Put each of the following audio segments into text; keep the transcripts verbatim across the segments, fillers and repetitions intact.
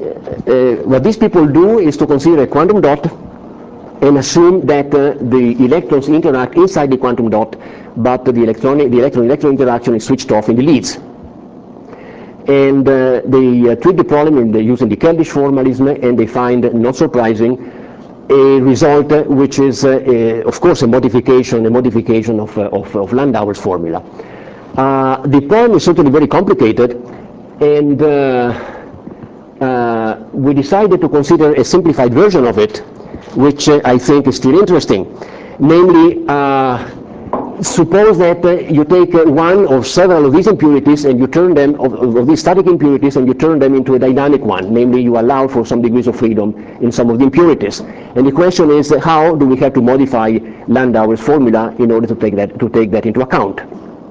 uh, what these people do is to consider a quantum dot and assume that uh, the electrons interact inside the quantum dot, but the electronic, the electron-electron interaction is switched off in the leads. And uh, they uh, treat the problem in the, using the Keldysh formalism, and they find, not surprising, a result uh, which is, uh, a, of course, a modification, a modification of, uh, of, of Landauer's formula. Uh, the problem is certainly very complicated, and uh, uh, we decided to consider a simplified version of it, which uh, I think is still interesting. Namely, uh, suppose that uh, you take uh, one or several of these impurities and you turn them, of, of these static impurities, and you turn them into a dynamic one. Namely, you allow for some degrees of freedom in some of the impurities. And the question is, uh, how do we have to modify Landauer's formula in order to take that, to take that into account?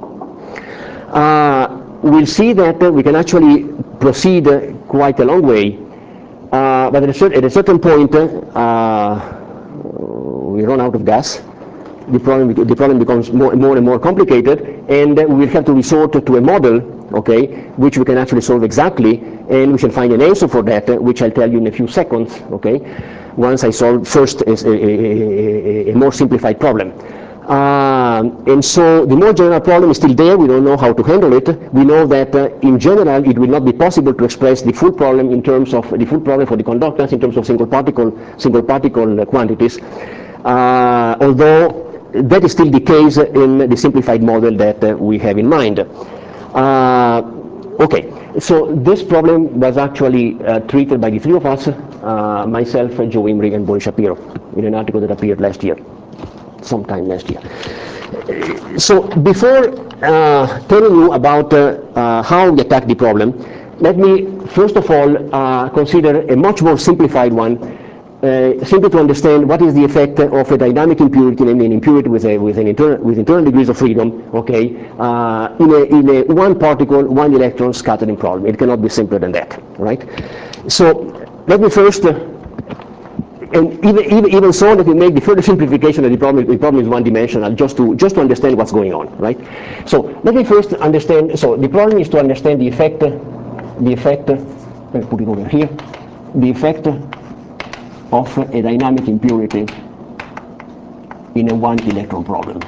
Uh, we'll see that uh, we can actually proceed uh, quite a long way, uh, but at a, cer at a certain point, uh, we run out of gas. The problem, the problem becomes more, more and more complicated, and uh, we will have to resort to a model, okay, which we can actually solve exactly, and we shall find an answer for that, uh, which I'll tell you in a few seconds, okay, once I solve first a, a, a, a more simplified problem. Uh, and so the more general problem is still there. We don't know how to handle it. We know that uh, in general it will not be possible to express the full problem in terms of the full problem for the conductance in terms of single particle, single particle quantities, uh, although that is still the case in the simplified model that uh, we have in mind. Uh, okay, so this problem was actually uh, treated by the three of us, uh, myself, Joe Imrig, and Boris Shapiro, in an article that appeared last year, sometime last year. So before uh, telling you about uh, uh, how we attack the problem, let me first of all uh, consider a much more simplified one, Uh, simply to understand what is the effect of a dynamic impurity, namely an impurity with, a, with, an internal, with internal degrees of freedom, okay, uh, in, a, in a one particle, one electron scattering problem. It cannot be simpler than that, right? So let me first, uh, and even, even, even so, let me make the further simplification of the problem. The problem is one-dimensional, just to, just to understand what's going on, right? So let me first understand, so the problem is to understand the effect, the effect, let me put it over here, the effect of a dynamic impurity in a one electron problem.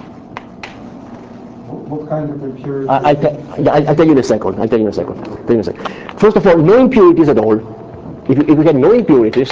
What kind of impurity? I, I'll, I'll, I'll tell you in a second. I'll tell you in a second. I'll tell you in a second. First of all, no impurities at all. If, if we had no impurities,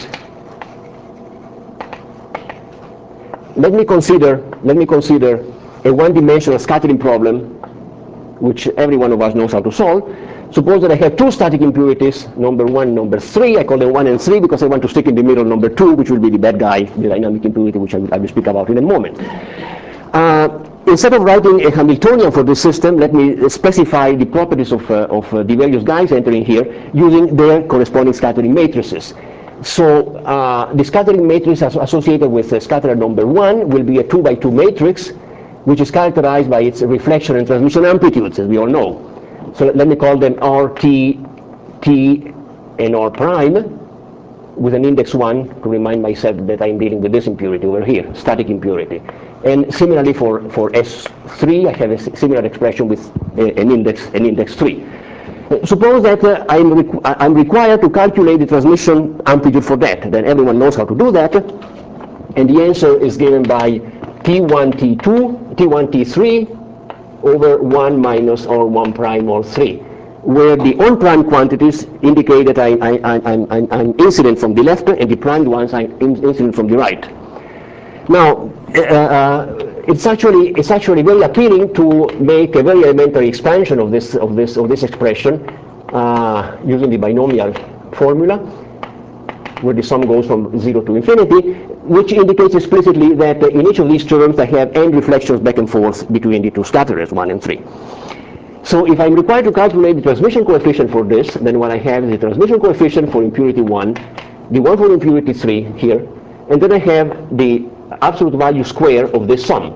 let me consider let me consider a one-dimensional scattering problem, which every one of us knows how to solve. Suppose that I have two static impurities, number one, number three. I call them one and three because I want to stick in the middle number two, which will be the bad guy, the dynamic impurity, which I will, I will speak about in a moment. Uh, instead of writing a Hamiltonian for this system, let me specify the properties of, uh, of uh, the various guys entering here using their corresponding scattering matrices. So uh, the scattering matrix associated with uh, scatterer number one will be a two by two matrix, which is characterized by its reflection and transmission amplitudes, as we all know. So let me call them R, T, T, and R prime, with an index one to remind myself that I'm dealing with this impurity over here, static impurity. And similarly for, for S three, I have a similar expression with a, an index an index three. Uh, suppose that uh, I'm, requ I'm required to calculate the transmission amplitude for that. Then everyone knows how to do that. And the answer is given by T one, T two, T one, T three, over one minus or one prime or three, where the on-prime quantities indicate that I, I, I, I'm, I'm, I'm incident from the left, and the primed ones are incident from the right. Now, uh, uh, it's actually it's actually very appealing to make a very elementary expansion of this of this of this expression uh, using the binomial formula, where the sum goes from zero to infinity, which indicates explicitly that uh, in each of these terms I have n reflections back and forth between the two scatterers, one and three. So if I'm required to calculate the transmission coefficient for this, then what I have is the transmission coefficient for impurity one, the one for impurity three here, and then I have the absolute value square of this sum.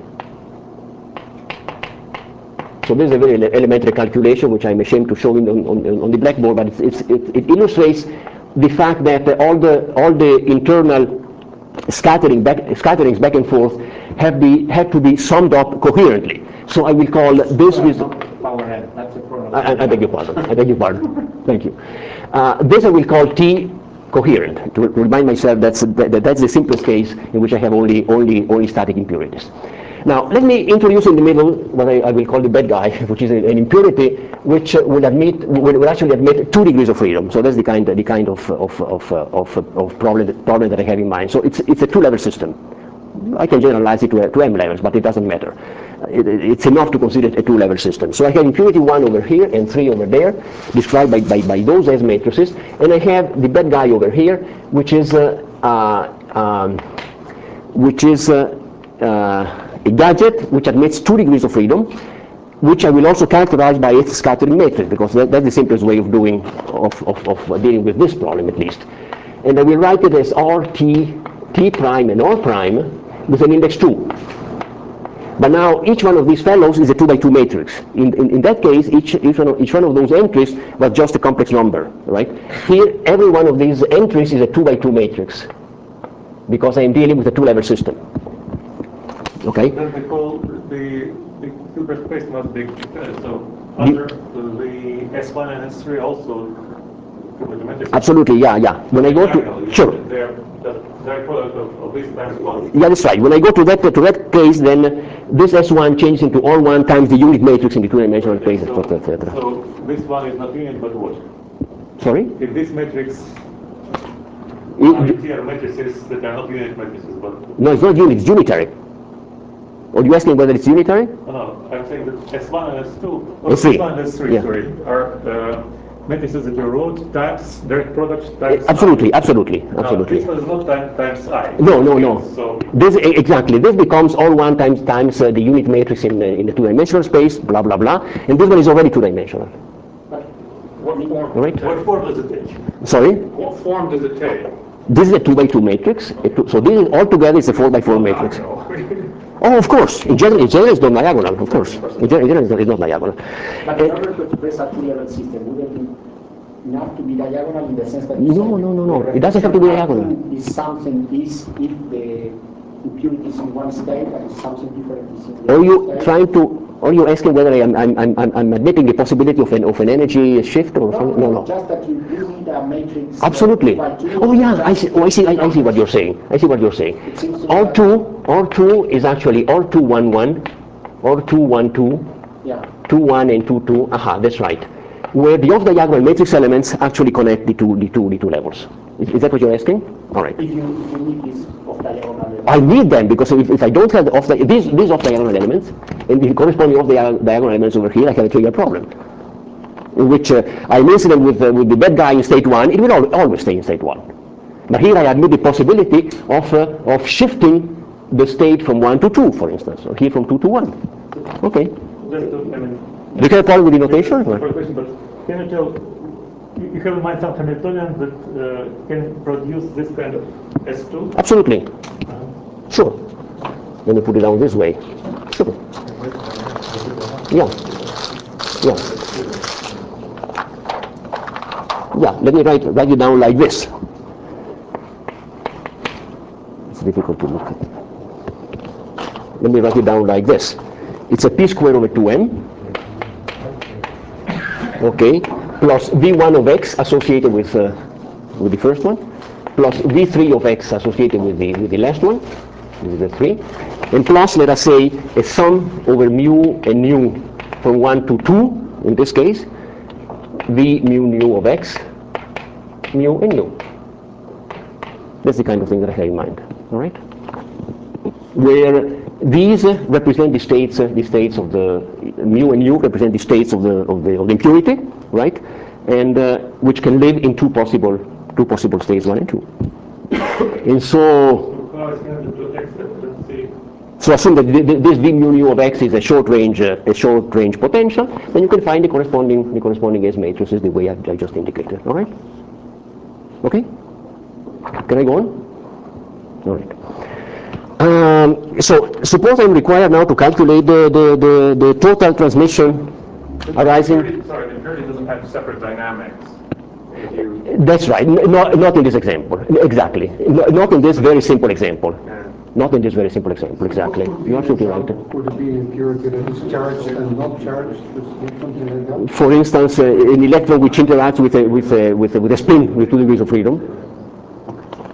So this is a very ele elementary calculation, which I'm ashamed to show in, on, on, on the blackboard, but it's, it's, it, it illustrates the fact that uh, all the all the internal scattering back, scatterings back and forth have be have to be summed up coherently. So I will call this Well, with power n. That's a problem. I, I beg your pardon. I beg your pardon. Thank you. Uh, this I will call T coherent, to remind myself that's, that, that's the simplest case in which I have only, only, only static impurities. Now, let me introduce in the middle what I, I will call the bad guy, which is an impurity which uh, will admit, will, will actually admit two degrees of freedom. So that's the kind, the kind of, of, of, uh, of, of problem, problem that I have in mind. So it's, it's a two-level system. I can generalize it to, to m levels, but it doesn't matter. It, it's enough to consider it a two-level system. So I have impurity one over here and three over there, described by, by, by those S matrices, and I have the bad guy over here, which is uh, uh, um, which is uh, uh, a gadget which admits two degrees of freedom, which I will also characterize by its scattering matrix, because that, that's the simplest way of doing of, of, of dealing with this problem at least. And I will write it as R T T prime and R prime with an index two. But now each one of these fellows is a two by two matrix. In, in, in that case, each, each, one of, each one of those entries was just a complex number, right? Here, every one of these entries is a two by two matrix, because I am dealing with a two-level system. Okay? Then they call the, the Hilbert space must be uh, so under the S one and S three also. Absolutely, yeah, yeah. When I go to, sure. They're the direct product of, of these times one. Yeah, that's right. When I go to that, to that case, then this S one changes into R one times the unit matrix in the two-dimensional Okay, space, so, et cetera, et cetera. So this one is not unit, but what? Sorry? If this matrix It, are here matrices that are not unit matrices, but no, it's not unit, it's unitary. Or you asking whether it's unitary? no, no, I'm saying that S one and S two, or S three. S one and S three, Yeah. sorry, are uh, matrices that you wrote times direct product times Absolutely, I. absolutely, Now, absolutely. this one is not time, times I. No, no, no. So This exactly. This becomes R one times times uh, the unit matrix in the, in the two-dimensional space, blah blah blah, and this one is already two-dimensional. what form? Right. What form does it take? Sorry. What form does it take? This is a two by two matrix. A two, so this is altogether is a four by four matrix. Oh, of course. In general, in general, it's not diagonal. Of course. In general, in general it's, not, it's not diagonal. But in order to express a two-level system, would it be enough to be diagonal in the sense that No, no, no, no. It doesn't have to be diagonal. Is something is if the impurity is in one state and something different is in the Are other you state? trying to? Are you asking whether I am I'm, I'm, I'm admitting the possibility of an of an energy shift or No, something? no, No, no. just that you do need a matrix. Absolutely. by two, Oh yeah, I just see. Oh, I see. I, I see what you're saying. I see what you're saying. It seems to me R two, R two is actually R two one one, R two one two, Yeah. two one and two two. Aha, that's right. Where the off-diagonal matrix elements actually connect the two the two the two levels. Is, is that what you're asking? All right. If you if you need this off diagonal. I need them because if, if I don't have the off these these off-diagonal elements and the corresponding off-diagonal elements over here, I have a trigger problem. In which uh, I'm incident with uh, with the bad guy in state one, it will al always stay in state one. But here I admit the possibility of uh, of shifting the state from one to two, for instance, or here from two to one. Okay. Just to, I mean, Do you have a problem with the notation? for a question, but can you tell, you you have in mind some Hamiltonian that uh, can produce this kind of S two? Absolutely. Sure. Let me put it down this way. Sure. Yeah. Yeah. Yeah. Let me write write it down like this. It's difficult to look at. Let me write it down like this. It's a p squared over two n. Okay. Plus v one of x associated with uh, with the first one, plus v three of x associated with the with the last one. This is the three, and plus, let us say, a sum over mu and nu from one to two, in this case, v mu nu of x, mu and nu. That's the kind of thing that I have in mind, all right? Where these uh, represent the states, uh, the states of the mu and nu represent the states of the of the, of the impurity, right? And uh, which can live in two possible two possible states, one and two. And so. So assume that this v mu nu of x is a short range, uh, a short range potential, then you can find the corresponding, the corresponding S matrices the way I, I just indicated. All right? Okay? Can I go on? All right. Um, so suppose I'm required now to calculate the the the, the total transmission arising. Sorry, the impurity doesn't have separate dynamics. That's right. Not not in this example. Exactly. Not in this very simple example. Not in this very simple example, exactly. You're absolutely right. Would it be an impurity that is charged and not charged, something like that? For instance, uh, an electron which interacts with a, with, a, with, a, with a spin with two degrees of freedom.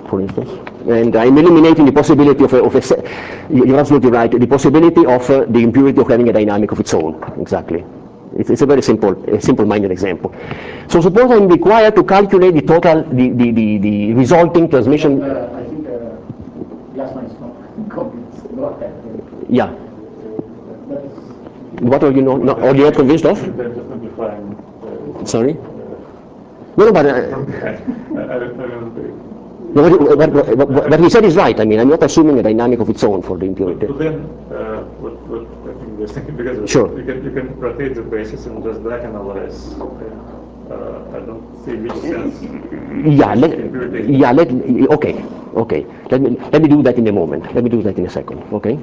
for instance. And I'm eliminating the possibility of a, of a se you're absolutely right, the possibility of uh, the impurity of having a dynamic of its own, exactly. It's, it's a very simple, a simple-minded example. So suppose I'm required to calculate the total, the, the, the, the resulting transmission. Uh, I think uh, Glassman is not convinced about that. Yeah. That is, What are you not, not, are you not convinced of? They're just simplifying. Uh, Sorry? No, no, but uh, I, I, I don't, no, what, what, what, what, what he said is right. I mean, I'm not assuming a dynamic of its own for the impurity. But then, uh, what, what I think they're saying, because Sure. you can you can rotate the basis and just back analyze. Uh, I don't see which sense. Yeah, let, impurity. yeah, let, okay, okay. Let me, let me do that in a moment. Let me do that in a second, okay?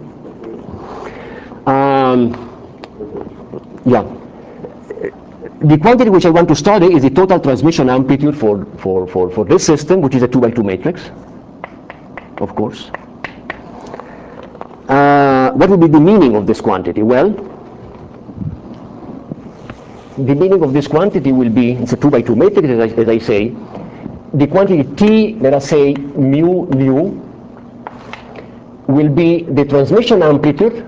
Um, yeah. The quantity which I want to study is the total transmission amplitude for, for, for, for this system, which is a two by two matrix, of course. Uh, what would be the meaning of this quantity? Well, the meaning of this quantity will be, it's a two by two matrix, as I, as I say. The quantity T, let us say mu nu, will be the transmission amplitude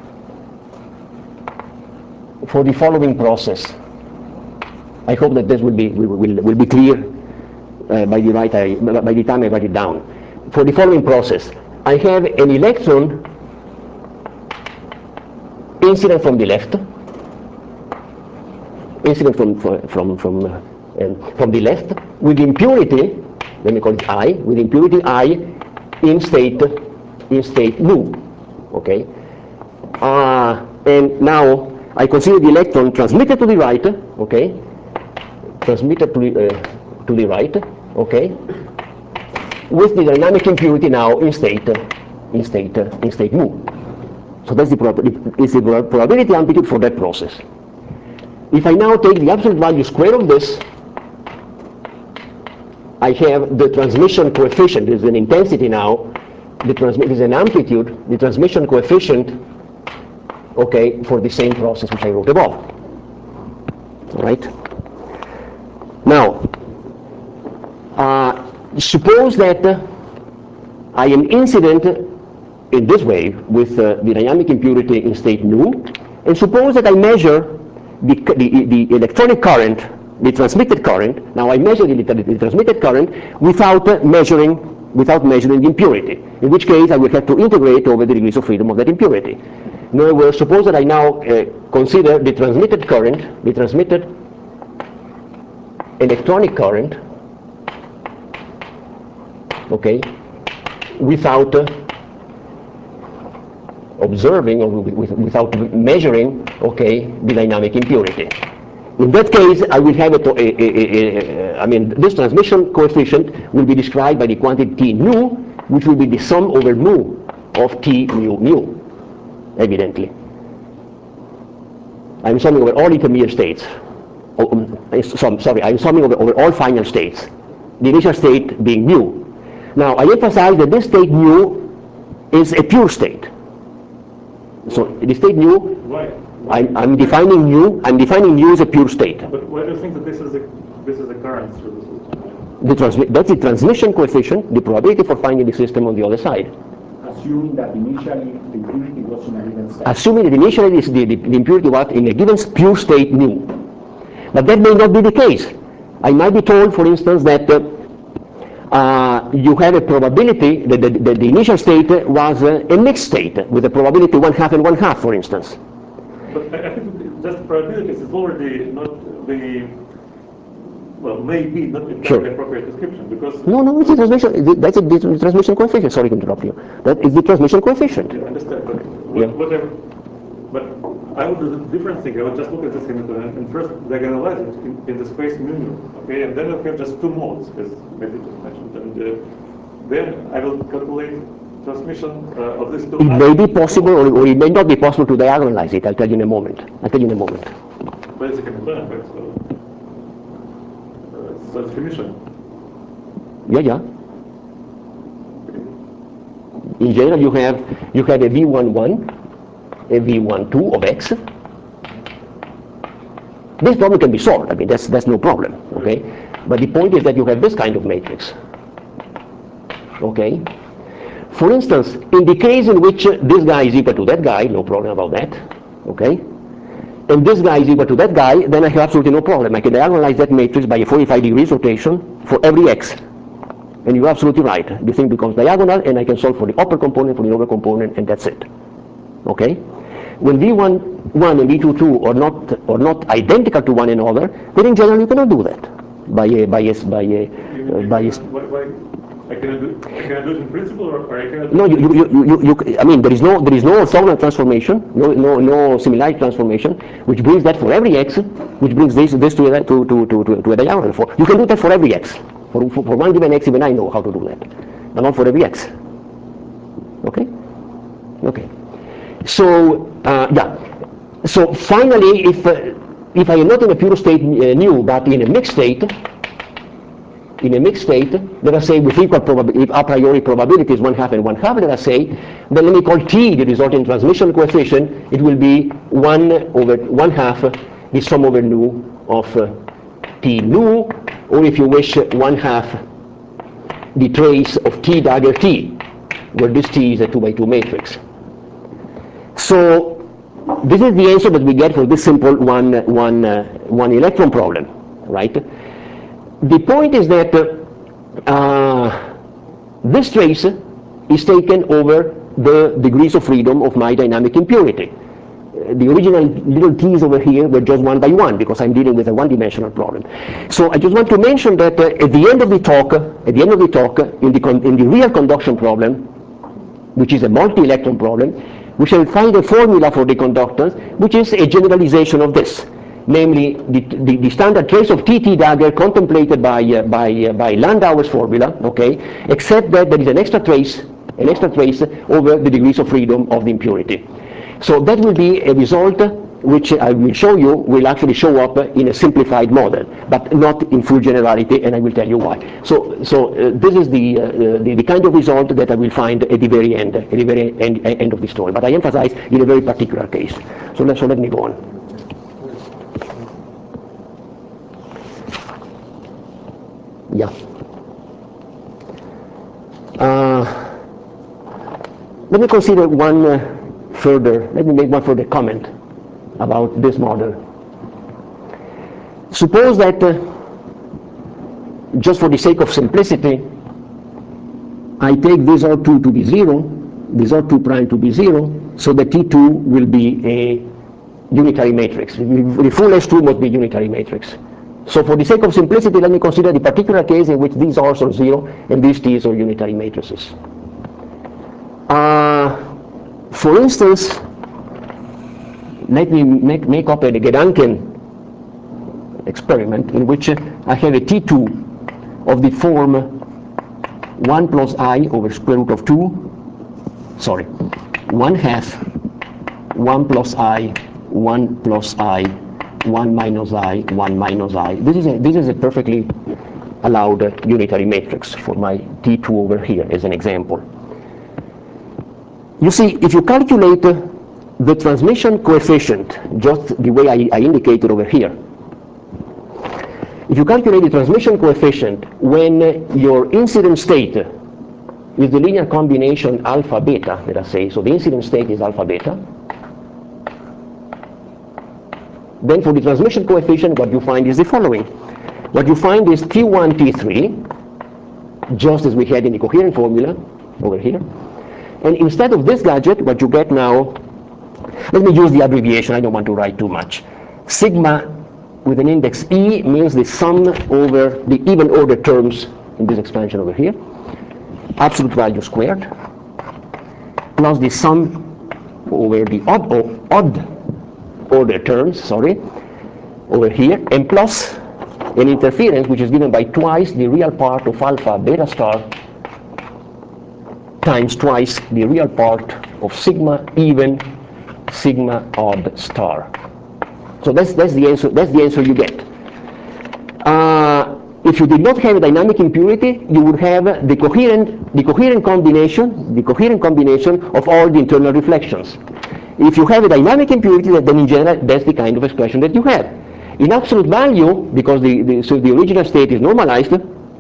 for the following process. I hope that this will be will, will, will be clear uh, by the right I, by the time I write it down. For the following process, I have an electron incident from the left, incident from from from uh, um, from the left with impurity. Let me call it I, with impurity I in state in state nu. Okay, uh, and now I consider the electron transmitted to the right. Okay. Transmitted to the, uh, to the right, okay, with the dynamic impurity now in state, uh, in state, uh, in state mu. So that's the, prob is the probability amplitude for that process. If I now take the absolute value square of this, I have the transmission coefficient. There's an intensity now. The transmit is an amplitude. The transmission coefficient, okay, for the same process which I wrote above. All right. Now, uh, suppose that uh, I am incident in this way with uh, the dynamic impurity in state nu, and suppose that I measure the, the, the electronic current, the transmitted current. Now I measure the, the transmitted current without uh, measuring without measuring the impurity, in which case I will have to integrate over the degrees of freedom of that impurity. In other words, suppose that I now uh, consider the transmitted current, the transmitted electronic current, okay, without uh, observing or with, without measuring, okay, the dynamic impurity. In that case, I will have a, a, a, a, a I mean, this transmission coefficient will be described by the quantity T nu, which will be the sum over mu of T mu mu, evidently. I'm summing over all intermediate states. Oh, um, so, sorry, I'm summing over, over all final states, the initial state being mu. Now, I emphasize that this state mu is a pure state. So, the state mu, why? I'm, I'm defining mu, I'm defining mu as a pure state. But why do you think that this is the, this is the current through the system? The transmi that's the transmission coefficient, the probability for finding the system on the other side. Assuming that initially the impurity was in a given state. Assuming that initially the, the, the impurity was in a given pure state mu. But that may not be the case. I might be told, for instance, that uh, uh, you have a probability that the, that the initial state was uh, a mixed state with a probability one half and one half, for instance. But I, I think just probabilities is already not the, well, maybe not entirely Sure. appropriate description, because... No, no, it's a transmission, that's a the transmission coefficient, sorry to interrupt you. That is the transmission coefficient. I understand, but Yeah. what, what I, but I would do a different thing. I would just look at this Hamilton and, and first diagonalize it in, in the space mu, okay, and then I'll have just two modes, as maybe just mentioned, and uh, then I will calculate transmission uh, of this two. It may be possible, or, or it may not be possible to diagonalize it. I'll tell you in a moment. I'll tell you in a moment. But it's a Hamiltonian, right? So, uh, so it's Commission. Yeah, yeah. In general, you have you have a V one one, a V one two of X. This problem can be solved. I mean, that's that's no problem. Okay, but the point is that you have this kind of matrix. okay? For instance, in the case in which this guy is equal to that guy, no problem about that, okay? And this guy is equal to that guy, then I have absolutely no problem. I can diagonalize that matrix by a forty-five degrees rotation for every x. And you're absolutely right. The thing becomes diagonal, and I can solve for the upper component, for the lower component, and that's it. Okay? When V one one and V two two are not are not identical to one another, then in general you cannot do that by a by a by a uh, by a. Why, why? I cannot do, I cannot do it in principle, or, or I cannot do No, it you, you, you, you, you, I mean, there is no, there is no orthogonal transformation, no, no, no similarity transformation, which brings that for every x, which brings this, this to a, to, to, to, to a diagonal. For, you can do that for every x. For, for, for one given x, even I know how to do that, but not for every x. Okay? Okay. So, uh, yeah. So finally, if, uh, if I am not in a pure state uh, nu, but in a mixed state, in a mixed state, let us say with equal probability, a priori probabilities, one half and one half, let us say, then let me call T the resulting transmission coefficient. It will be one over one half the sum over nu of uh, T nu, or if you wish, one half the trace of T dagger T, where this T is a two by two matrix. So this is the answer that we get for this simple one, one, uh, one electron problem, right? The point is that uh, this trace is taken over the degrees of freedom of my dynamic impurity. Uh, the original little t's over here were just one by one because I'm dealing with a one-dimensional problem. So I just want to mention that uh, at the end of the talk, at the end of the talk, in the con in the real conduction problem, which is a multi-electron problem, we shall find a formula for the conductance, which is a generalization of this. Namely, the, the, the standard trace of T T dagger contemplated by, uh, by, uh, by Landauer's formula, okay, except that there is an extra trace, an extra trace over the degrees of freedom of the impurity. So that will be a result which I will show you will actually show up in a simplified model, but not in full generality, and I will tell you why. So, so uh, this is the, uh, the, the kind of result that I will find at the very end, at the very end, end of the story. But I emphasize in a very particular case. So let, so let me go on. Yeah. Uh, let me consider one uh, further, let me make one further comment about this model. Suppose that, uh, just for the sake of simplicity, I take this R two to be zero, this R two prime to be zero, so that T two will be a unitary matrix. The full S two must be unitary matrix. So for the sake of simplicity, let me consider the particular case in which these R's are zero and these T's are unitary matrices. Uh, for instance, let me make, make up a Gedanken experiment in which I have a T two of the form one plus I over square root of two, sorry, one half, one plus I, one plus I, one minus I, one minus I. This is a, this is a perfectly allowed uh, unitary matrix for my T two over here as an example. You see, if you calculate uh, the transmission coefficient, just the way I, I indicated over here, if you calculate the transmission coefficient when uh, your incident state is the linear combination alpha beta, let us say, so the incident state is alpha beta, then for the transmission coefficient, what you find is the following. What you find is T one, T three, just as we had in the coherent formula over here. And instead of this gadget, what you get now, let me use the abbreviation, I don't want to write too much. Sigma with an index E means the sum over the even order terms in this expansion over here, absolute value squared, plus the sum over the odd, oh, odd order terms, sorry, over here, and plus an interference which is given by twice the real part of alpha beta star times twice the real part of sigma even sigma odd star. So that's that's the answer. That's the answer you get. Uh, if you did not have a dynamic impurity, you would have the coherent the coherent combination the coherent combination of all the internal reflections. If you have a dynamic impurity, then in general that's the kind of expression that you have. In absolute value, because the, the so the original state is normalized,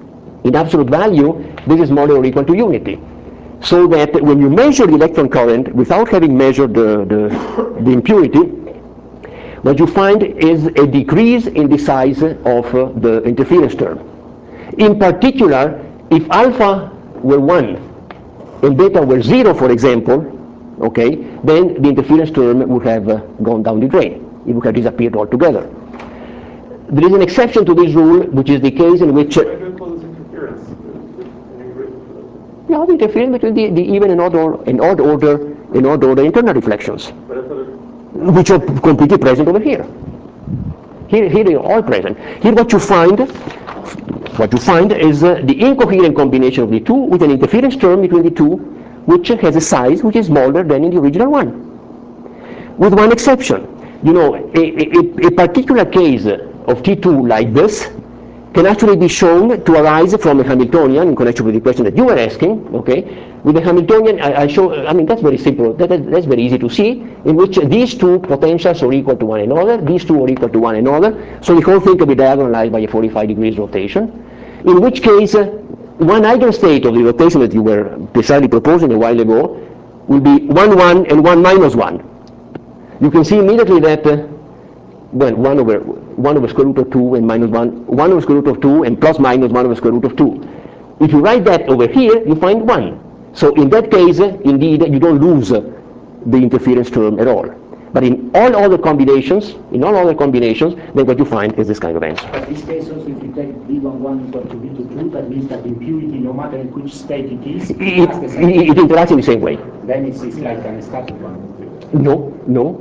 in absolute value, this is smaller or equal to unity. So that when you measure the electron current without having measured the, the, the impurity, what you find is a decrease in the size of uh, the interference term. In particular, if alpha were one and beta were zero, for example, okay, then the interference term would have uh, gone down the drain. It would have disappeared altogether. There is an exception to this rule, which is the case in which... Uh, Why do you call this interference? Yeah, the interference between the, the even and odd, or, and odd order and odd order internal reflections, But I thought it, which are completely present over here. Here, here they are all present. Here what you find, what you find is uh, the incoherent combination of the two with an interference term between the two, which has a size which is smaller than in the original one. With one exception. You know, a, a, a particular case of T two like this can actually be shown to arise from a Hamiltonian in connection with the question that you were asking, okay? With the Hamiltonian, I, I show, I mean, that's very simple, that, that, that's very easy to see, in which these two potentials are equal to one another, these two are equal to one another, so the whole thing can be diagonalized by a forty-five degrees rotation, in which case, uh, one eigenstate of the rotation that you were precisely proposing a while ago will be one, one, and one minus one. You can see immediately that, uh, well, one over, one over square root of two and minus one, one over square root of two and plus minus one over square root of two. If you write that over here, you find one. So in that case, uh, indeed, you don't lose uh, the interference term at all. But in all other combinations, in all other combinations, then what you find is this kind of answer. But this case also, if you take B eleven equal to B twenty-two, that means that impurity, no matter in which state it is, it, It, has the same. it, it interacts in the same way. Then it's, it's like an static one. No, no,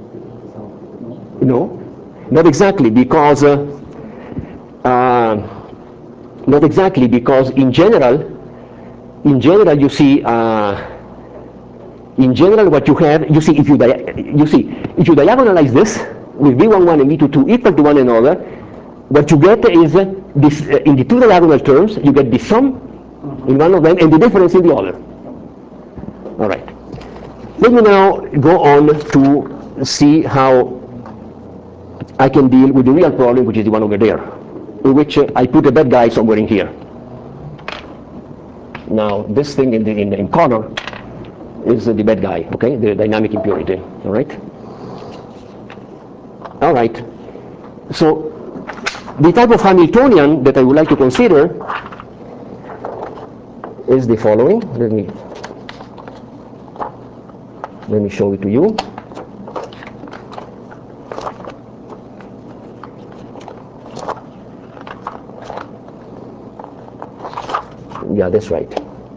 no, not exactly, because uh, uh, not exactly because in general, in general you see, uh, in general what you have, you see if you you see if you diagonalize this with B eleven and B twenty-two equal to one another, what you get is uh, this uh, in the two diagonal terms you get the sum in one of them and the difference in the other. All right. Let me now go on to see how I can deal with the real problem, which is the one over there, in which uh, I put a bad guy somewhere in here. Now, this thing in, the, in, in color is uh, the bad guy, okay, the dynamic impurity, all right? All right. So, the type of Hamiltonian that I would like to consider is the following. Let me Let me show it to you. Yeah, that's right.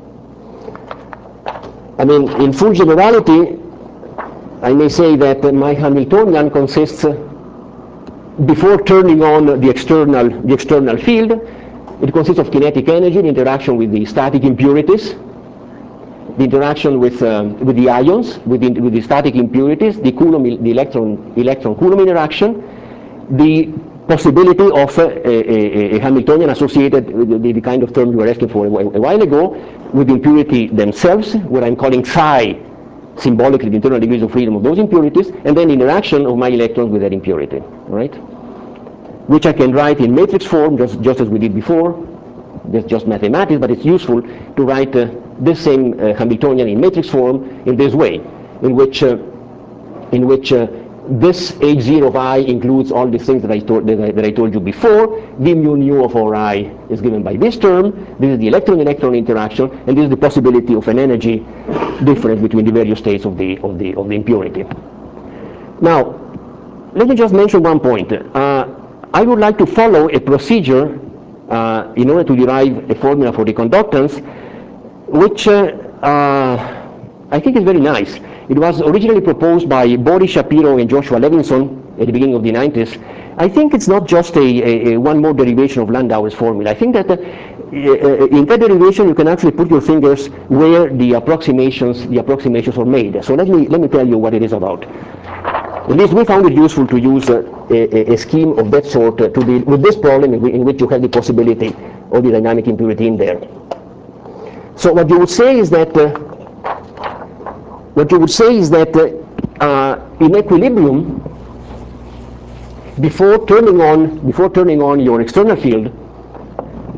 I mean, in full generality, I may say that uh, my Hamiltonian consists, uh, before turning on the external, the external field, it consists of kinetic energy, the interaction with the static impurities, the interaction with, um, with the ions, with the, with the static impurities, the Coulomb, the electron, electron Coulomb interaction, the possibility of uh, a, a, a Hamiltonian associated with the, the kind of term you were asking for a, a while ago, with the impurity themselves, what I'm calling psi, symbolically the internal degrees of freedom of those impurities, and then the interaction of my electrons with that impurity, right? Which I can write in matrix form, just, just as we did before. That's just mathematics, but it's useful to write uh, this same uh, Hamiltonian in matrix form in this way, in which uh, in which uh, this H zero of I includes all these things that I, told, that, I, that I told you before. V mu nu of R I is given by this term. This is the electron-electron interaction, and this is the possibility of an energy difference between the various states of the of the of the impurity. Now, let me just mention one point. Uh, I would like to follow a procedure uh, in order to derive a formula for the conductance, which uh, uh, I think is very nice. It was originally proposed by Boris Shapiro and Joshua Levinson at the beginning of the nineties. I think it's not just a, a, a one more derivation of Landauer's formula. I think that uh, in that derivation you can actually put your fingers where the approximations the approximations are made. So let me let me tell you what it is about. At least we found it useful to use uh, a, a scheme of that sort uh, to deal with this problem in, in which you have the possibility of the dynamic impurity in there. So what you would say is that uh, what you would say is that uh, uh, in equilibrium, before turning on before turning on your external field,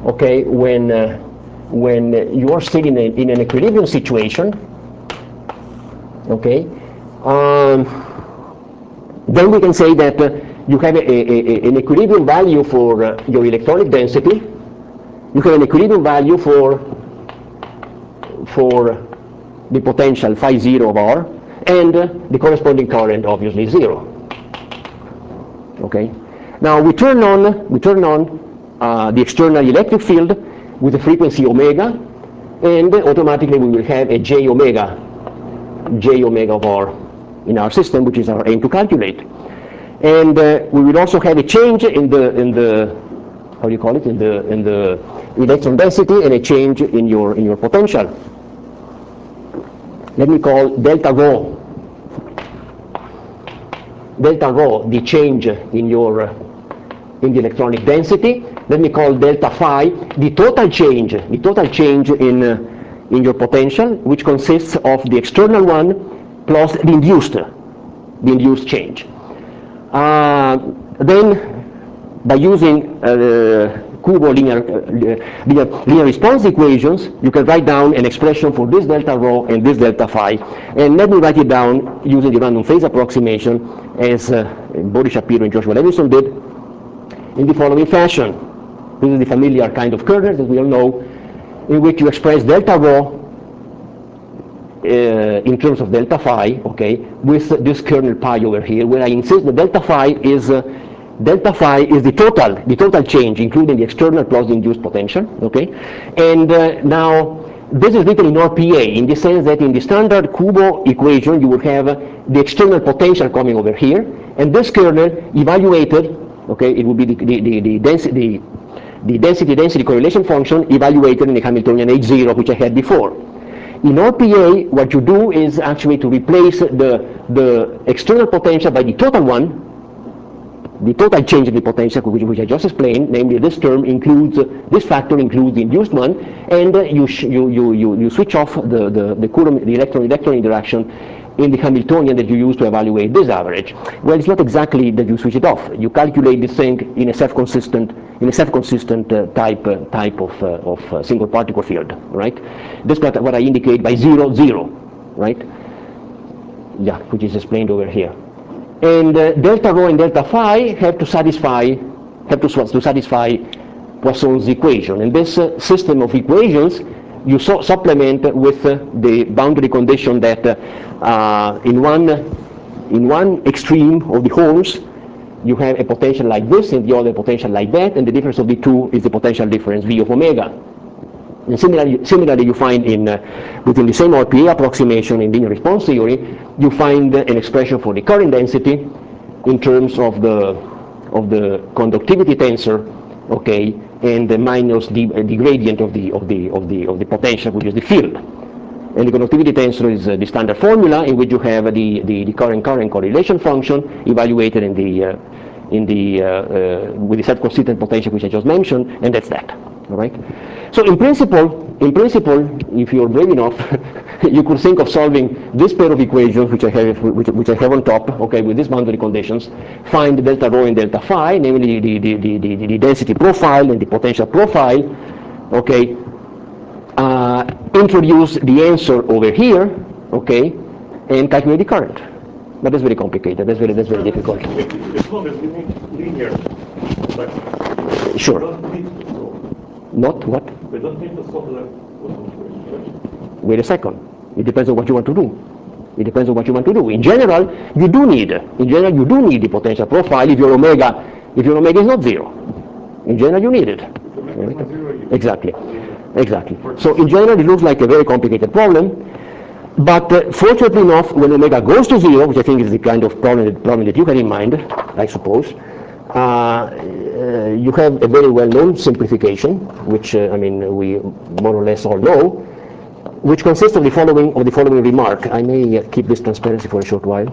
okay, when uh, when you are still in, a, in an equilibrium situation, okay, um, then we can say that uh, you have a, a, a, an equilibrium value for uh, your electronic density. You have an equilibrium value for for the potential phi zero of R, and uh, the corresponding current obviously zero. Okay. Now we turn on we turn on uh, the external electric field with a frequency omega, and automatically we will have a j omega, j omega of R in our system, which is our aim to calculate. And uh, we will also have a change in the in the how do you call it in the in the electron density, and a change in your in your potential. Let me call delta rho delta rho the change in your uh, in the electronic density. Let me call delta phi the total change, the total change in uh, in your potential, which consists of the external one plus the induced, the induced change. Uh, then, by using uh, Kubo linear, uh, linear, linear response equations, you can write down an expression for this delta rho and this delta phi. And let me write it down using the random phase approximation, as uh, Boris Shapiro and Joshua Levison did, in the following fashion. This is the familiar kind of kernel that we all know, in which you express delta rho uh, in terms of delta phi, okay, with this kernel pi over here, where I insist that delta phi is uh, delta phi is the total, the total change, including the external plus the induced potential, okay? And uh, now, this is written in R P A, in the sense that in the standard Kubo equation, you would have uh, the external potential coming over here, and this kernel evaluated, okay, it would be the, the, the, the density, the density-density correlation function evaluated in the Hamiltonian H zero, which I had before. In R P A, what you do is actually to replace the, the external potential by the total one, the total change in the potential, which, which I just explained, namely this term includes, uh, this factor includes the induced one, and uh, you, sh you, you, you, you switch off the, the, the Coulomb, the electron-electron interaction in the Hamiltonian that you use to evaluate this average. Well, it's not exactly that you switch it off. You calculate this thing in a self-consistent, in a self-consistent uh, type, uh, type of, uh, of uh, single particle field, right? That's what, what I indicate by zero, zero, right? Yeah, which is explained over here. And uh, delta rho and delta phi have to satisfy have to, to satisfy Poisson's equation. And this uh, system of equations you so supplement with uh, the boundary condition that uh, uh, in one in one extreme of the holes you have a potential like this, and the other potential like that, and the difference of the two is the potential difference V of omega. And similarly, similarly you find in uh, within the same R P A approximation in linear response theory, you find uh, an expression for the current density in terms of the of the conductivity tensor, okay, and the minus the, uh, the gradient of the of the of the of the potential, which is the field. And the conductivity tensor is uh, the standard formula in which you have uh, the, the the current current correlation function evaluated in the uh, in the uh, uh, with the self-consistent potential which I just mentioned, and that's that. All right. So in principle, in principle, if you're brave enough, you could think of solving this pair of equations, which I have, which, which I have on top, okay, with these boundary conditions. Find delta rho and delta phi, namely the the, the, the, the density profile and the potential profile, okay. Uh, introduce the answer over here, okay, and calculate the current. But that's very complicated. That's very that's very difficult. As long as we make linear, but sure. we don't need to solve. Not what? We don't need to solve that Poisson equation. Wait a second. It depends on what you want to do. It depends on what you want to do. In general, you do need. In general, you do need the potential profile if your omega, if your omega is not zero. In general, you need it. Right? Exactly. Exactly. So in general, it looks like a very complicated problem. But uh, fortunately enough, when omega goes to zero, which I think is the kind of problem, problem that you had in mind, I suppose, uh, uh, you have a very well-known simplification, which uh, I mean we more or less all know, which consists of the following of the following remark. I may uh, keep this transparency for a short while.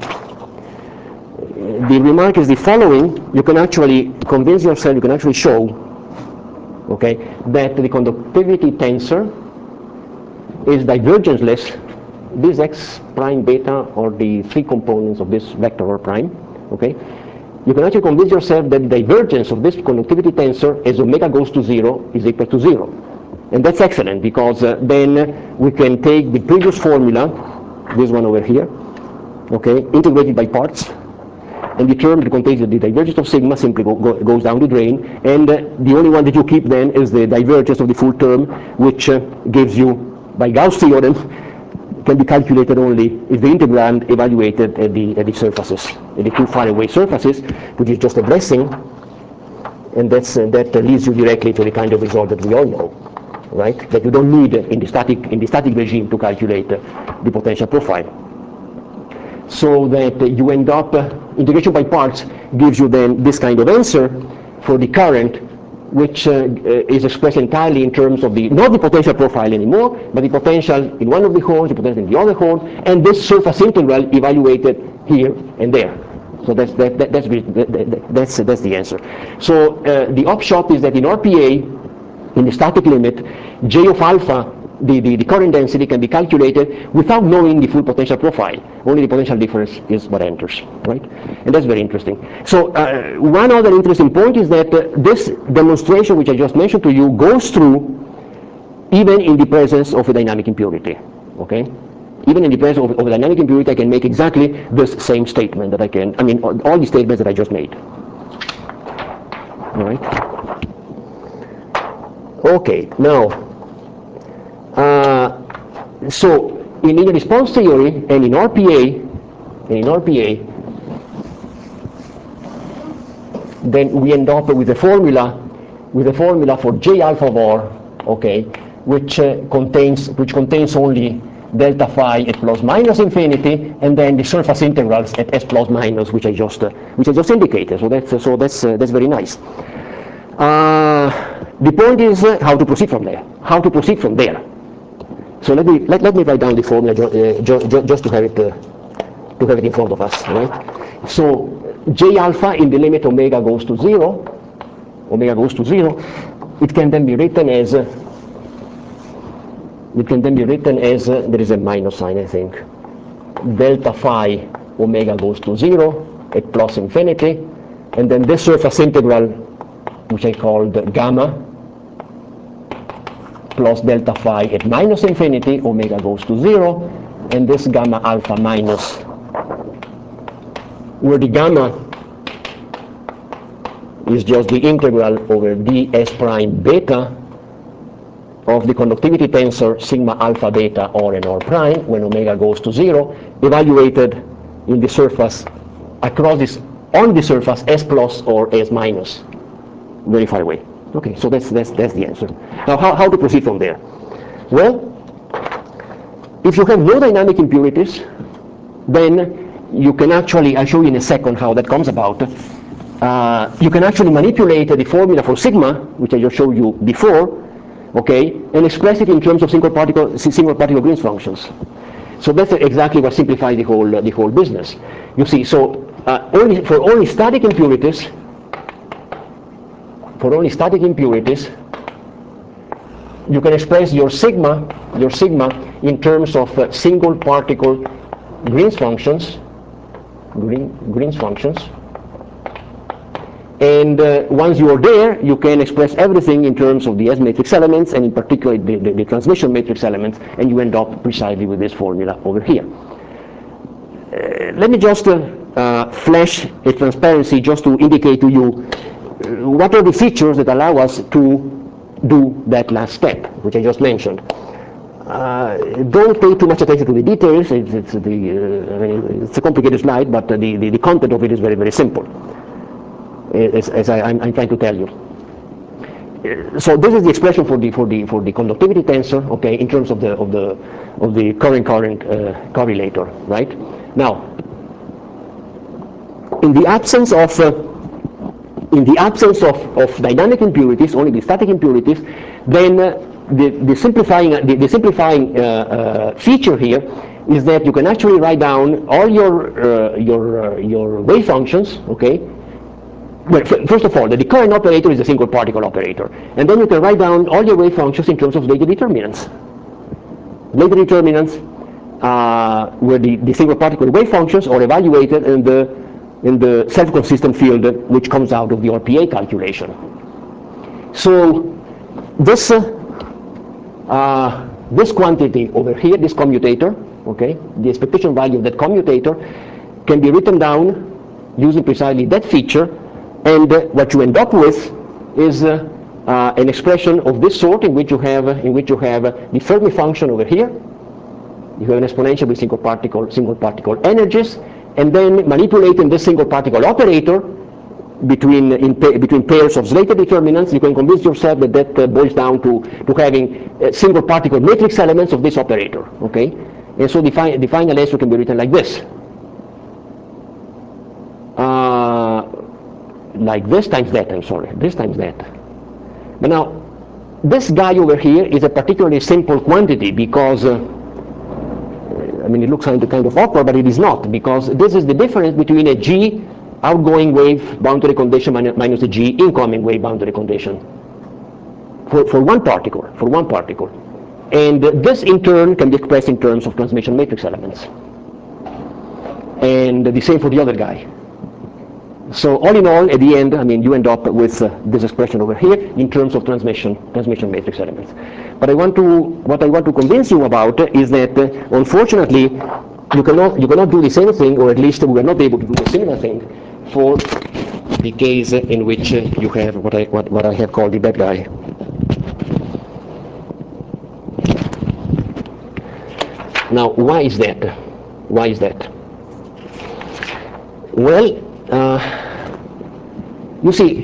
The remark is the following: you can actually convince yourself, you can actually show, okay, that the conductivity tensor is divergenceless. This x prime beta, or the three components of this vector R prime, okay, you can actually convince yourself that the divergence of this conductivity tensor as omega goes to zero is equal to zero. And that's excellent, because uh, then we can take the previous formula, this one over here, okay, integrated by parts, and the term that contains the divergence of sigma simply go, go, goes down the drain, and uh, the only one that you keep then is the divergence of the full term, which uh, gives you, by Gauss theorem, can be calculated only if the integrand evaluated at the, at the surfaces, at the two faraway surfaces, which is just a blessing, and that's, uh, that uh, leads you directly to the kind of result that we all know, right? That you don't need uh, in the static, in the static regime to calculate uh, the potential profile. So that uh, you end up, uh, integration by parts gives you then this kind of answer for the current, which uh, uh, is expressed entirely in terms of the, not the potential profile anymore, but the potential in one of the horns, the potential in the other horn, and this surface integral evaluated here and there. So that's, that, that, that's, that, that's, that's the answer. So uh, the upshot is that in R P A, in the static limit, J of alpha, the, the, the current density, can be calculated without knowing the full potential profile. Only the potential difference is what enters, right? And that's very interesting. So uh, one other interesting point is that uh, this demonstration, which I just mentioned to you, goes through even in the presence of a dynamic impurity, okay? Even in the presence of, of a dynamic impurity, I can make exactly this same statement that I can, I mean, all, all the statements that I just made. All right? Okay, now, uh, so in linear response theory and in R P A, and in R P A, then we end up with a formula, with a formula for J alpha of R, okay, which uh, contains, which contains only delta phi at plus minus infinity, and then the surface integrals at s plus minus, which I just, uh, which I just indicated. So that's, uh, so that's, uh, that's very nice. Uh, the point is uh, how to proceed from there. How to proceed from there. So let me let, let me write down the formula uh, ju ju just to have it uh, to have it in front of us, right? So J alpha in the limit omega goes to zero, omega goes to zero, it can then be written as uh, it can then be written as uh, there is a minus sign, I think. Delta phi omega goes to zero at plus infinity, and then this surface integral, which I called gamma, plus delta phi at minus infinity, omega goes to zero, and this gamma alpha minus, where the gamma is just the integral over ds prime beta of the conductivity tensor sigma alpha beta r and r prime when omega goes to zero, evaluated in the surface across this, on the surface s plus or s minus, very far away. Okay, so that's, that's, that's the answer. Now, how, how to proceed from there? Well, if you have no dynamic impurities, then you can actually, I'll show you in a second how that comes about. Uh, you can actually manipulate the formula for sigma, which I just showed you before, okay, and express it in terms of single particle, single particle Green's functions. So that's exactly what simplifies the whole, uh, the whole business. You see, so uh, only, for only static impurities, for only static impurities, you can express your sigma, your sigma in terms of uh, single particle Green's functions, Green, Green's functions. And uh, once you are there, you can express everything in terms of the S matrix elements, and in particular the, the, the transmission matrix elements, and you end up precisely with this formula over here. Uh, let me just uh, uh, flash a transparency just to indicate to you what are the features that allow us to do that last step, which I just mentioned. Uh, don't pay too much attention to the details. It's, it's, the, uh, I mean, it's a complicated slide, but uh, the, the, the content of it is very, very simple, as, as I, I'm, I'm trying to tell you. Uh, so this is the expression for the, for the, for the conductivity tensor, okay, in terms of the, of the, of the current-current uh, correlator, right? Now, in the absence of uh, In the absence of, of dynamic impurities, only the static impurities, then uh, the, the simplifying, the, the simplifying uh, uh, feature here is that you can actually write down all your, uh, your, uh, your wave functions, okay? Well, first of all, the current operator is a single particle operator. And then you can write down all your wave functions in terms of later determinants. Later determinants uh, where the, the single particle wave functions are evaluated in the in the self-consistent field which comes out of the R P A calculation. So this uh, uh, this quantity over here, this commutator, okay, the expectation value of that commutator can be written down using precisely that feature, and uh, what you end up with is uh, uh, an expression of this sort in which you have uh, in which you have uh, the Fermi function over here. You have an exponential with single particle single particle energies, and then manipulating this single particle operator between in pa between pairs of Slater determinants, you can convince yourself that that uh, boils down to to having uh, single particle matrix elements of this operator. Okay, and so the, fi the final answer can be written like this, uh, like this times that. I'm sorry, this times that. But now, this guy over here is a particularly simple quantity because. Uh, I mean, it looks kind of, kind of awkward, but it is not, because this is the difference between a G outgoing wave boundary condition minus a G incoming wave boundary condition for, for one particle, for one particle. And this in turn can be expressed in terms of transmission matrix elements. And the same for the other guy. So all in all, at the end, I mean, you end up with uh, this expression over here in terms of transmission transmission matrix elements. But I want to, what I want to convince you about is that, uh, unfortunately, you cannot you cannot do the same thing, or at least we are not able to do a similar thing for the case in which uh, you have what I what, what I have called the bad guy. Now, why is that? Why is that? Well. Uh, you see,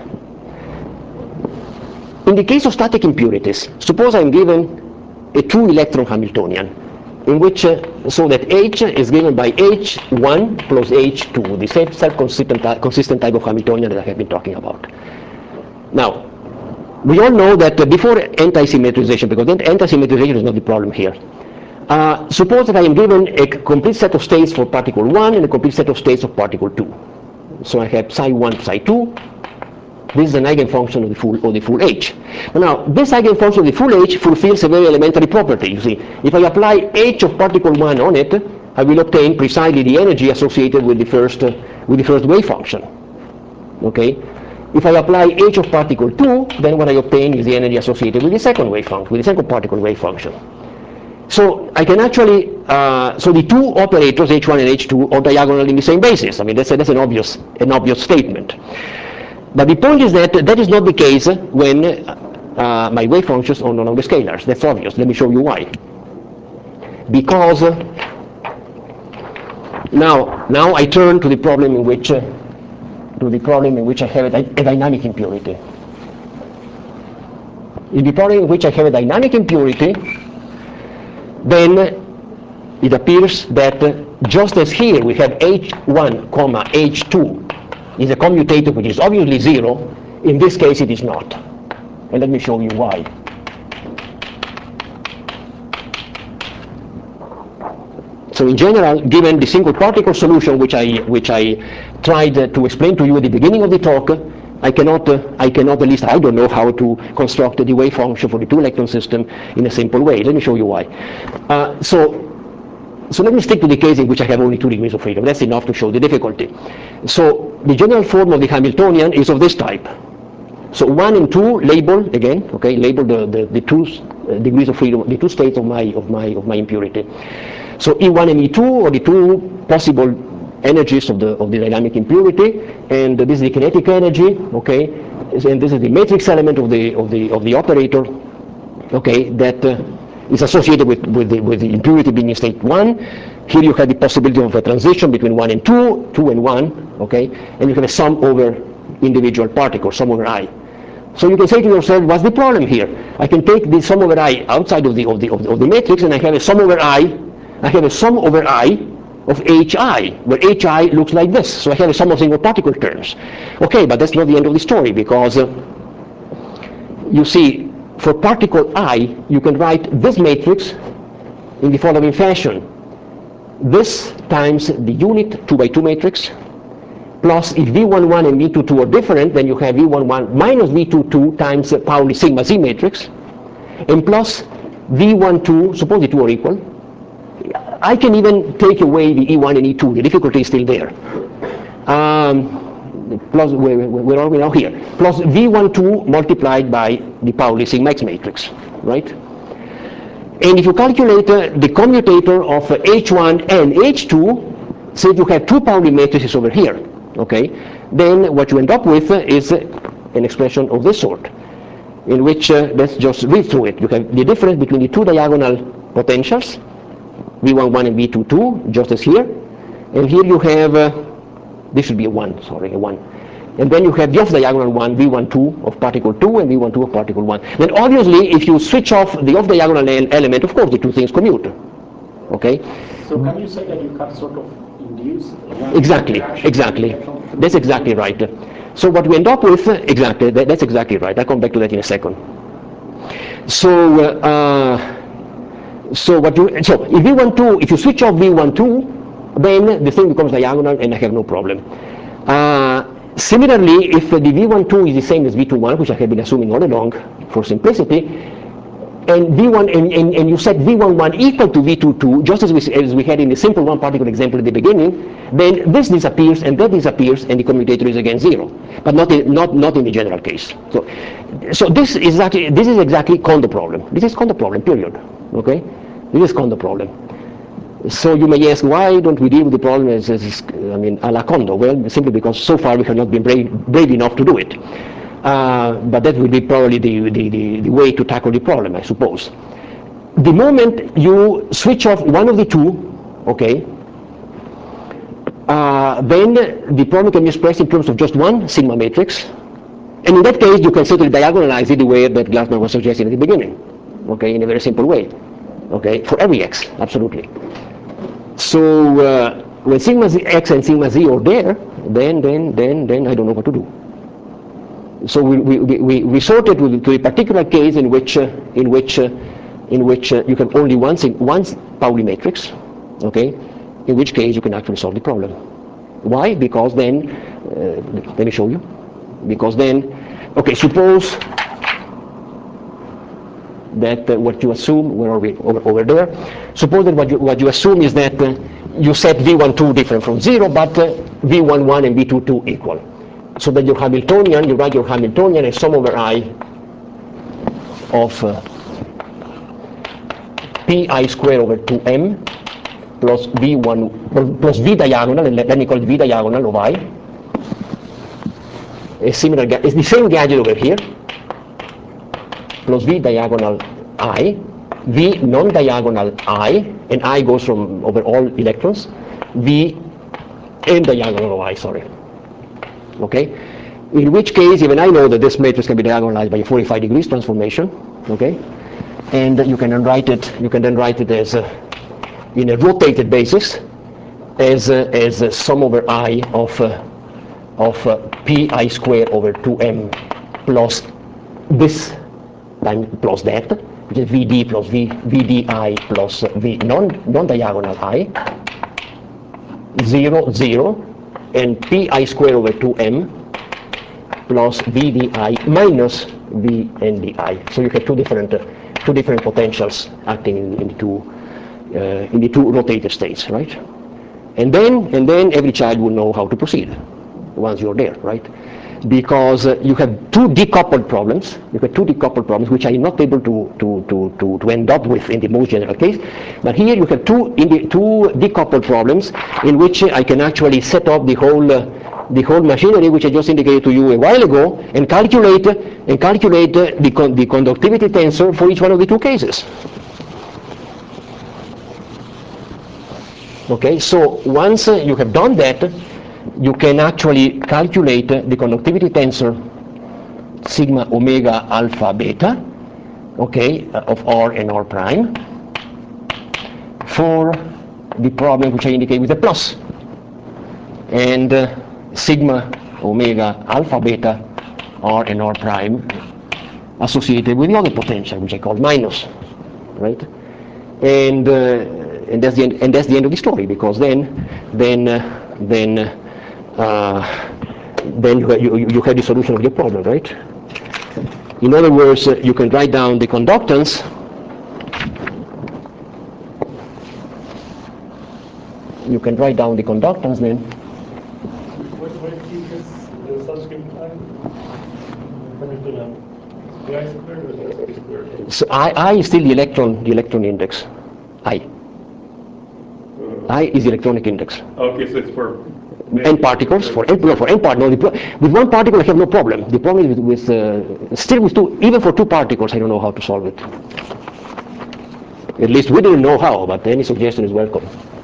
in the case of static impurities, suppose I'm given a two-electron Hamiltonian, in which, uh, so that H is given by H one plus H two, the same self-consistent consistent type of Hamiltonian that I have been talking about. Now, we all know that uh, before anti-symmetrization, because anti-symmetrization is not the problem here, Uh, suppose that I am given a complete set of states for particle one and a complete set of states of particle two. So I have psi one, psi two. This is an eigenfunction of the full of the full H. Now, this eigenfunction of the full H fulfills a very elementary property. You see, if I apply H of particle one on it, I will obtain precisely the energy associated with the first uh, with the first wave function. Okay. If I apply H of particle two, then what I obtain is the energy associated with the second wave function, with the second particle wave function. So I can actually, uh, so the two operators, H one and H two, are diagonal in the same basis. I mean, that's, a, that's an obvious, an obvious statement. But the point is that that is not the case when uh, my wave functions are no longer scalars. That's obvious. Let me show you why. Because uh, now, now I turn to the problem in which, uh, to the problem in which I have a, a dynamic impurity. In the problem in which I have a dynamic impurity, then it appears that uh, just as here we have H one comma H two is a commutator which is obviously zero, in this case it is not. And let me show you why. So in general, given the single particle solution which I which I tried uh, to explain to you at the beginning of the talk, I cannot, uh, I cannot, at least I don't know how to construct the wave function for the two-electron system in a simple way. Let me show you why. Uh, so, so let me stick to the case in which I have only two degrees of freedom. That's enough to show the difficulty. So the general form of the Hamiltonian is of this type. So one and two label again, okay, label the, the, the two uh, degrees of freedom, the two states of my of my of my impurity. So E one and E two are the two possible energies of the of the dynamic impurity, and this is the kinetic energy, okay, and this is the matrix element of the of the of the operator, okay, that uh, is associated with with the with the impurity being in state one. Here you have the possibility of a transition between one and two, two and one, okay, and you have a sum over individual particles, sum over I. So you can say to yourself, what's the problem here? I can take the sum over I outside of the of the of the, of the matrix, and I have a sum over I. I have a sum over I of Hi, where Hi looks like this. So I have a sum of single particle terms. Okay, but that's not the end of the story, because uh, you see, for particle I, you can write this matrix in the following fashion. This times the unit two by two matrix, plus if V one one and V two two are different, then you have V one one minus V two two times uh, Pauli sigma Z matrix, and plus V one two, suppose the two are equal. I can even take away the E one and E two, the difficulty is still there. Um, plus, where, where are we now? Here. Plus V twelve multiplied by the Pauli sigma X matrix, right? And if you calculate uh, the commutator of uh, H one and H two, say you have two Pauli matrices over here, okay? Then what you end up with uh, is uh, an expression of this sort, in which, uh, let's just read through it. You have the difference between the two diagonal potentials, V eleven and V twenty-two, just as here. And here you have, uh, this should be a one, sorry, a one. And then you have the off-diagonal one, V twelve of particle two and V twelve of particle one. Then obviously, if you switch off the off-diagonal element, of course the two things commute, okay? So can you say that you have sort of induced one Exactly, reaction exactly. reaction from That's exactly right. So what we end up with, uh, exactly, that, that's exactly right. I'll come back to that in a second. So, uh, uh, so what you, so if V twelve, if you switch off V twelve, then the thing becomes diagonal and I have no problem. Uh, similarly, if uh, the V twelve is the same as V twenty-one, which I have been assuming all along for simplicity, and V one and, and, and you set V eleven equal to V twenty-two, just as we, as we had in the simple one particle example at the beginning, then this disappears and that disappears and the commutator is again zero, but not in, not, not in the general case. So, so this is exactly, this is exactly Kondo problem. This is Kondo problem, period. Okay? This is Kondo problem. So you may ask, why don't we deal with the problem as, as I mean, a la Kondo? Well, simply because so far we have not been brave, brave enough to do it. Uh, but that will be probably the, the, the, the way to tackle the problem, I suppose. The moment you switch off one of the two, okay, uh, then the problem can be expressed in terms of just one sigma matrix. And in that case, you can certainly diagonalize it the way that Glassman was suggesting at the beginning, okay, in a very simple way, okay, for every x, absolutely. So uh, when sigma z, x and sigma z are there, then, then, then, then I don't know what to do. So we, we, we, we sorted to, to a particular case in which, uh, in which, uh, in which uh, you have only one, one Pauli matrix, okay, in which case you can actually solve the problem. Why? Because then, uh, let me show you, because then, okay, suppose that uh, what you assume, where are we, over, over there, suppose that what you, what you assume is that uh, you set V twelve different from zero, but uh, V eleven and V twenty-two equal. So that your Hamiltonian, you write your Hamiltonian as sum over I of uh, pi square over two m plus v one plus v diagonal, and let, let me call it v diagonal of I. A similar, it's the same gadget over here, plus v diagonal I, v non-diagonal I, and I goes from over all electrons, v n diagonal of I, sorry. Okay, in which case even I know that this matrix can be diagonalized by a forty-five degrees transformation, okay, and you can then write it, you can then write it as, uh, in a rotated basis, as, uh, as uh, sum over I of, uh, of uh, pi square over two m plus this time plus that, which is Vd plus v, Vdi plus v non, non-diagonal I, zero, zero, and pi square over two m plus vdi minus v n di. So you have two different uh, two different potentials acting in, in the two uh, in the two rotated states, right? And then and then every child will know how to proceed once you're there, right? Because uh, you have two decoupled problems. You have two decoupled problems which I'm not able to to to to to end up with in the most general case. But here you have two in the two decoupled problems in which I can actually set up the whole uh, the whole machinery which I just indicated to you a while ago, and calculate and calculate uh, the con the conductivity tensor for each one of the two cases. Okay, so once uh, you have done that, you can actually calculate uh, the conductivity tensor sigma omega alpha beta, okay, uh, of R and R prime for the problem which I indicate with a plus, and uh, sigma omega alpha beta R and R prime associated with the other potential which I call minus, right? And uh, and that's the end, and that's the end of the story, because then then uh, then uh, then you, you you have the solution of your problem, right? In other words, uh, you can write down the conductance you can write down the conductance then. is the subscript I coming to them? The I squared or the S P squared? So I, I is still the electron, the electron index. I. Uh, I is the electronic index. okay, so it's for N particles, for N, no, for N part, no, the pro with one particle I have no problem. The problem is with, with uh, still with two, even for two particles I don't know how to solve it. At least we didn't know how, but any suggestion is welcome.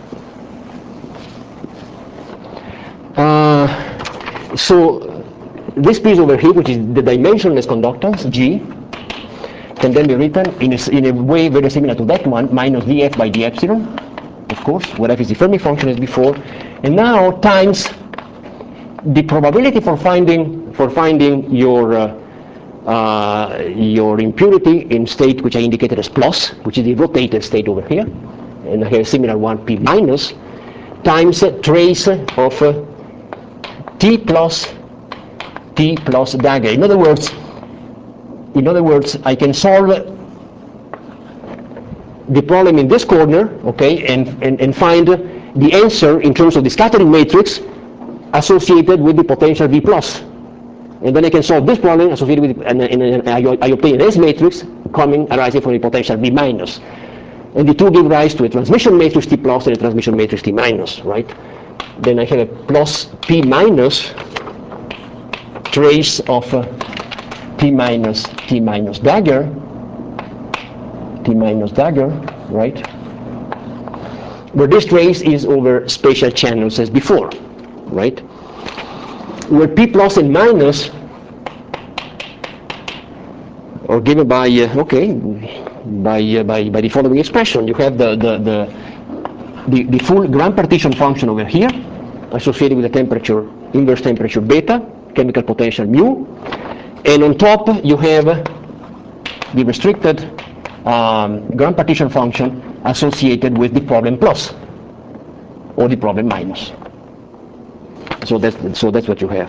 Uh, so this piece over here, which is the dimensionless conductance, G, can then be written in a, in a way very similar to that one, minus df by d epsilon, of course, where f is the Fermi function as before, and now times the probability for finding for finding your uh, uh, your impurity in state which I indicated as plus, which is the rotated state over here, and I have a similar one, p minus, times uh, trace of uh, t plus t plus dagger. In other words, in other words, I can solve the problem in this corner, okay, and, and, and find the answer in terms of the scattering matrix associated with the potential V plus. And then I can solve this problem associated with, and, and, and I, I obtain an S matrix coming arising from the potential V minus. And the two give rise to a transmission matrix T plus and a transmission matrix T minus, right? Then I have a plus P minus trace of uh, T minus T minus dagger, T minus dagger, right? Where this trace is over spatial channels as before, right? Where P plus and minus are given by uh, okay by uh, by by the following expression. You have the the the the, the full grand partition function over here associated with the temperature, inverse temperature beta, chemical potential mu, and on top you have the restricted um, grand partition function associated with the problem plus or the problem minus. So that's so that's what you have.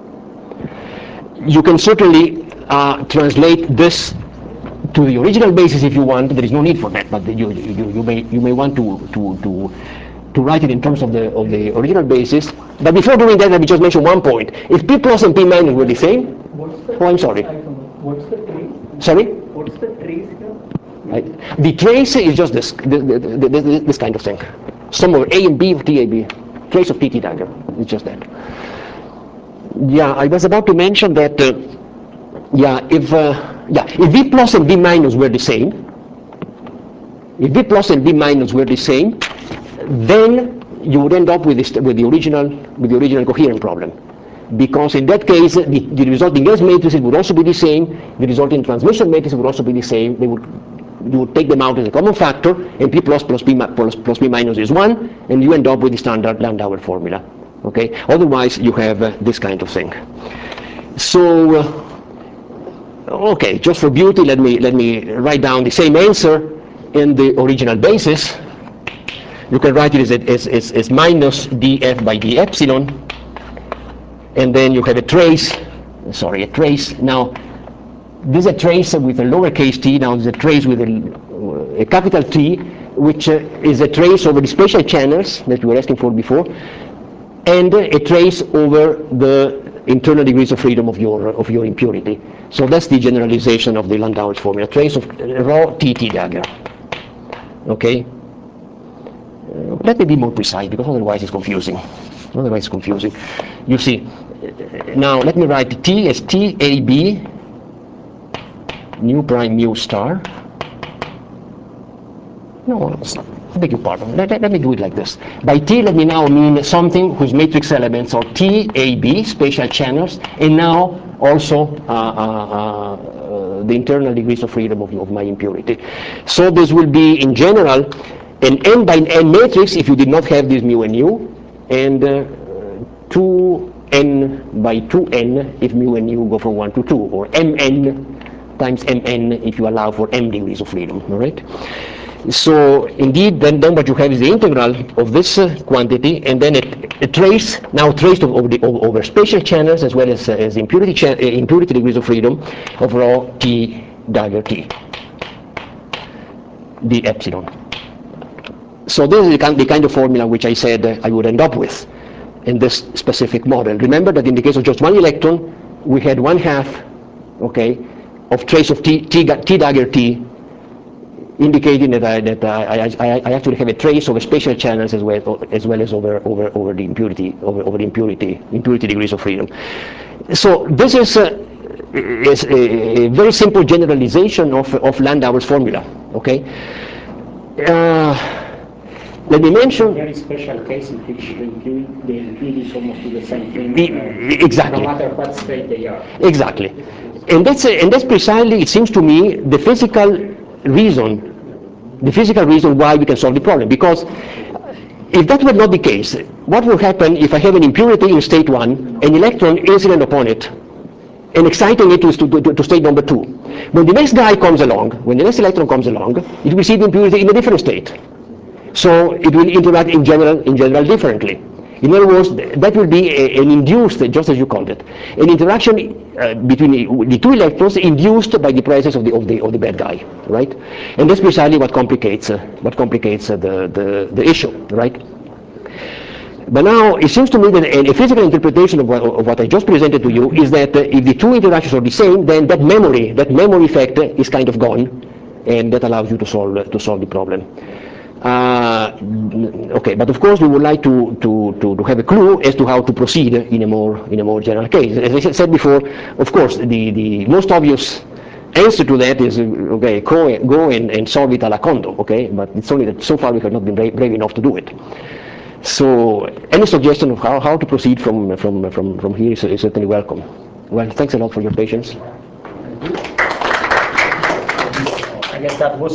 You can certainly uh, translate this to the original basis if you want. There is no need for that, but you you, you may you may want to to to to write it in terms of the of the original basis. But before doing that, let me just mention one point. If P plus and P minus were the same, What's the oh, I'm sorry. What's the trace? Sorry. What's the trace here? Right. The trace is just this, this, this, this kind of thing. Sum of A and B of T A B. Trace of T T dagger. It's just that. Yeah, I was about to mention that. Uh, yeah, if uh, yeah, if V plus and V minus were the same, if V plus and V minus were the same, then you would end up with this, with the original with the original coherent problem. Because in that case, the, the resulting S matrices would also be the same. The resulting transmission matrices would also be the same. They would you would take them out as a common factor, and P plus plus P plus, plus P minus is one, and you end up with the standard Landauer formula. Okay. Otherwise, you have uh, this kind of thing. So, uh, okay, just for beauty, let me let me write down the same answer in the original basis. You can write it as as, as, as minus df by d epsilon, and then you have a trace. Sorry, a trace now. This is a trace with a lowercase t. Now there's a trace with a, a capital T, which uh, is a trace over the spatial channels that we were asking for before, and uh, a trace over the internal degrees of freedom of your of your impurity. So that's the generalization of the Landauer formula: trace of raw T T dagger. Okay. Uh, let me be more precise because otherwise it's confusing. Otherwise it's confusing. You see. Now let me write T as T A B. Nu prime mu star. No, I beg your pardon. Let, let, let me do it like this. By T, let me now mean something whose matrix elements are T, A, B, spatial channels, and now also uh, uh, uh, the internal degrees of freedom of, of my impurity. So this will be, in general, an n by n matrix if you did not have this mu and nu, and uh, two n by two n if mu and nu go from one to two, or mn times mn if you allow for m degrees of freedom, all right? So indeed, then, then what you have is the integral of this uh, quantity, and then a, a trace, now traced over, the, over, over spatial channels as well as, uh, as impurity, cha uh, impurity degrees of freedom of raw T dagger T, d epsilon. So this is the kind, the kind of formula which I said uh, I would end up with. in this specific model. Remember that in the case of just one electron, we had one half, okay, of trace of T, T, T dagger T, indicating that, I, that I, I, I actually have a trace over spatial channels as well as well as over over over the impurity over, over the impurity impurity degrees of freedom. So this is, uh, is a, a very simple generalization of of Landauer's formula. Okay. Uh, let me mention. A very special case in which the impurity, the impurities almost do the same thing. E- exactly. No matter what state they are. Exactly. And that's, uh, and that's precisely, it seems to me, the physical reason, the physical reason why we can solve the problem. Because if that were not the case, what will happen if I have an impurity in state one, an electron incident upon it, and exciting it to, to, to state number two? When the next guy comes along, when the next electron comes along, it will see the impurity in a different state. So it will interact in general, in general differently. In other words, that will be a, an induced, just as you called it, an interaction uh, between the, the two electrons induced by the presence of the of the of the bad guy, right? And that's precisely what complicates uh, what complicates uh, the, the the issue, right? But now it seems to me that a, a physical interpretation of what, of what I just presented to you is that uh, if the two interactions are the same, then that memory, that memory effect uh, is kind of gone, and that allows you to solve uh, to solve the problem. Uh, okay, but of course we would like to, to, to, to have a clue as to how to proceed in a more in a more general case. As I said before, of course, the, the most obvious answer to that is, okay, go, go and, and solve it a la Kondo, okay, but it's only that so far we have not been brave, brave enough to do it. So any suggestion of how, how to proceed from, from, from, from here is, is certainly welcome. Well, thanks a lot for your patience. I guess that was